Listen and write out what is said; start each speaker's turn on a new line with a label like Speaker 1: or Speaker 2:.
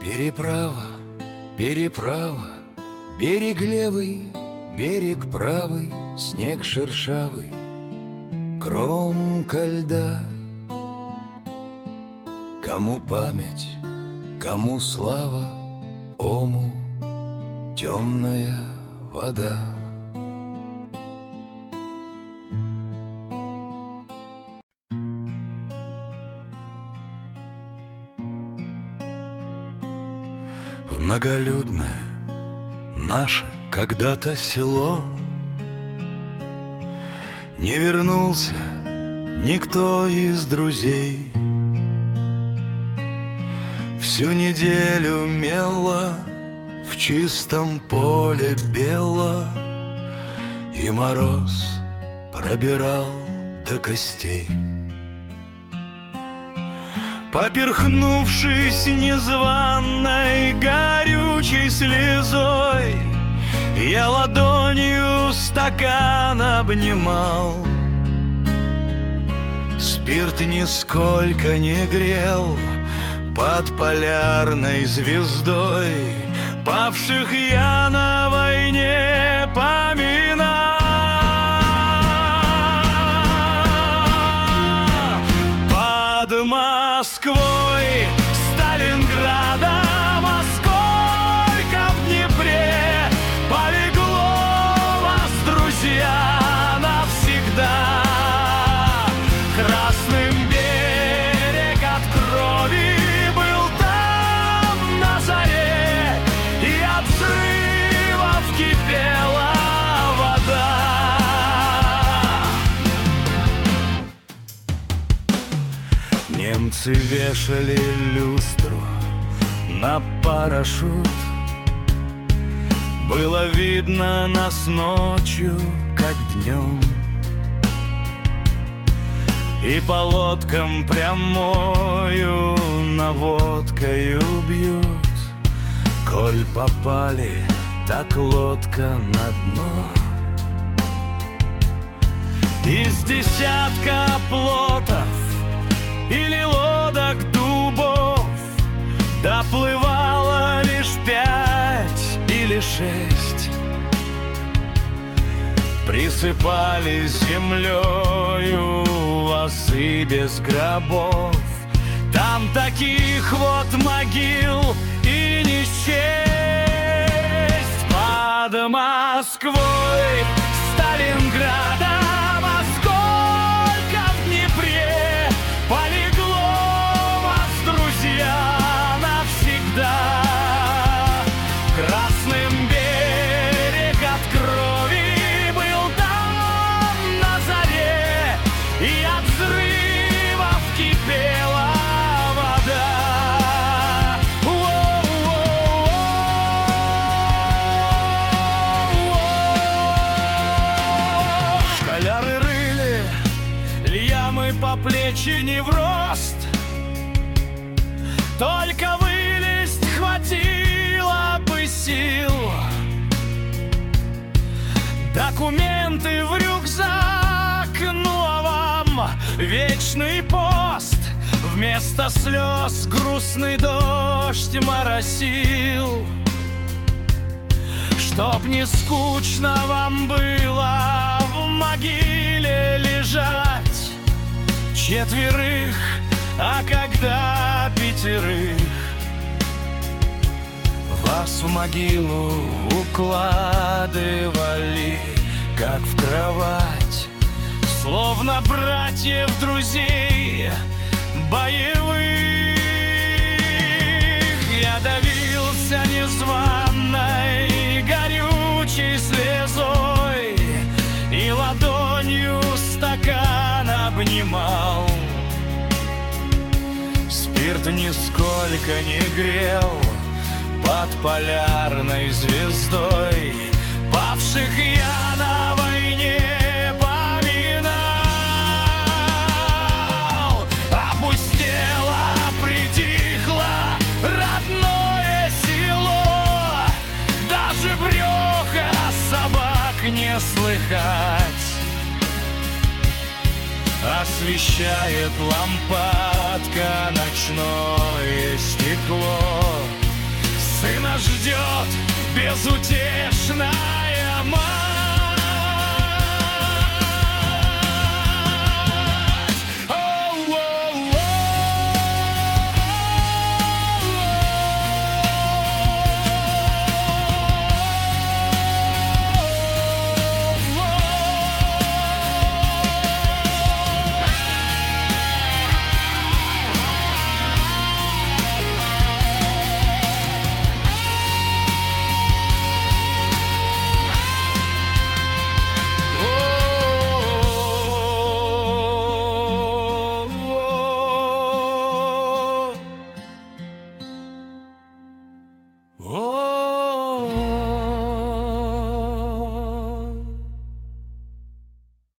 Speaker 1: Переправа, переправа, берег левый, берег правый, снег шершавый, кромка льда. Кому память, кому слава, ому темная вода. В многолюдное наше когда-то село не вернулся никто из друзей. Всю неделю мело в чистом поле бело, и мороз пробирал до костей. Поперхнувшись незваной горючей слезой, я ладонью стакан обнимал. Спирт нисколько не грел под полярной звездой, павших я на войне поминал. Под Москвой, Сталинградом, а сколько в Днепре полегло вас, друзья, навсегда. Красным берег от крови был там на заре, и от взрывов кипела вода. Немцы вешали люстру на парашют. Было видно нас ночью, как днем, и по лодкам прямою наводкою бьют. Коль попали, так лодка на дно. Из десятка плотов или лодок дубов доплывало лишь 5 или 6. Присыпали землею вазы без гробов. Там таких вот могил и не счесть. Под Москвой, Сталинградом, а сколько в Днепре полегло вас, друзья, навсегда. Красным берег от крови был там на заре, и от взрывов кипела вода. Школяры рыли ямы по плечи не в рост, только вылезть хватило бы сил. Документы в рюкзак, ну а вам вечный пост. Вместо слез грустный дождь моросил. Чтоб не скучно вам было в могиле лежать четверых, а когда 5, вас в могилу укладывали, как в кровать, словно братьев, друзей боевых. Я давился незваной горючей слезой и ладонью стакан обнимал. Спирт нисколько не грел под полярной звездой, павших я на войне поминал. Опустело, притихло родное село, даже брёха собак не слыхать. Освещает лампадка ночное стекло, Сына ждет безутешная мать.